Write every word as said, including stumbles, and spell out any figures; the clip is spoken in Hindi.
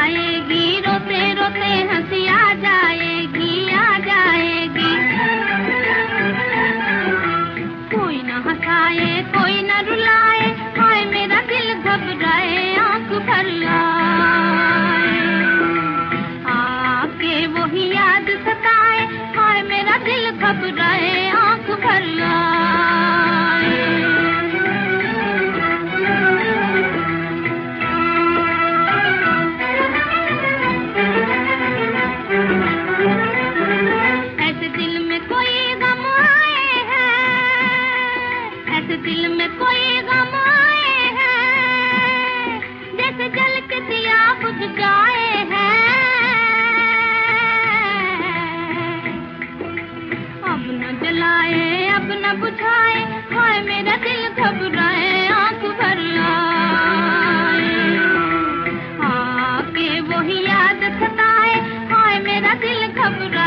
आएगी, रोते रोते हंसी आ जाएगी, आ जाएगी। कोई न हंसाए, कोई न रुलाए, हाय मेरा दिल घबराए, आंख भर आए। आके वही याद सताए, हाय मेरा दिल घबराए, आंख भर आए। ऐसे दिल में कोई गम आए हैं, ऐसे दिल में कोई गम आए हैं, जैसे जल के दिया बुझ जाए हैं। अब न जलाए, अब न बुझाए, हाय मेरा दिल घबराए, आंख भर आए। आके वही याद सताए, हाय मेरा दिल घबराए।